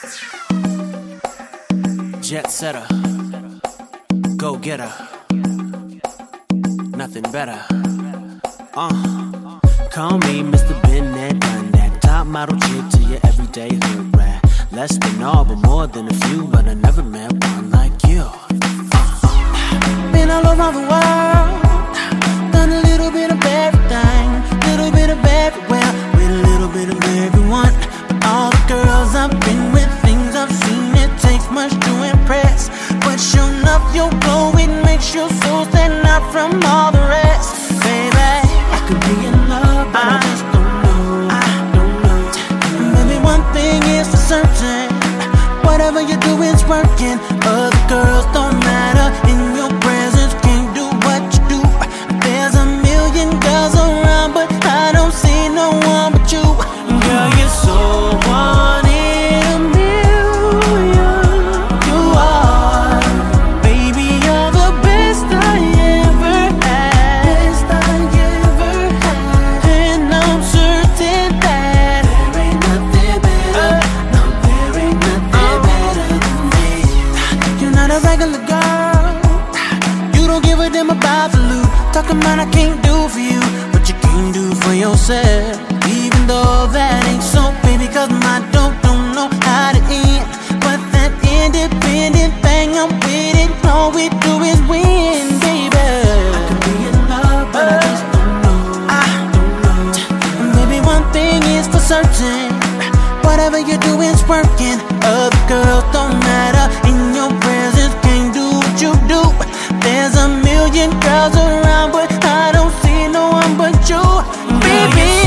Jet setter, go getter, nothing better. Call me Mr. Bennett, run that top model chick to your everyday hood rat. Less than all, but more than a few, but I never met one like you. Been all over the world, done a little bit of everything, little bit of everywhere, with a little bit of everyone. But all the girls I've been with, things I've seen, it takes much to impress. But sure enough, your glow, it makes your soul stand out from all the rest. Baby, I could be in love, but I just don't know. Baby, one thing is for certain, whatever you do is working. Other girls don't matter, in your presence can't do what you do. There's a million girls around, but I don't see no one but you. Girl, you're so one in a million. You are, baby, you're the best I ever had. And I'm certain that there ain't nothing better. No, there ain't nothing better than me. You're not a regular girl, you don't give a damn about the loot. Talking about I can't do for you what you can't do for yourself. Even though that ain't so, baby, cause my dope don't know how to end. But that independent thing, I'm with it. All we do is win, baby. I could be in love, but I just don't know. And baby, one thing is for certain, whatever you do is working. Other girls don't matter, in your presence can't do what you do. There's a million girls around, but I don't see no one but you, baby.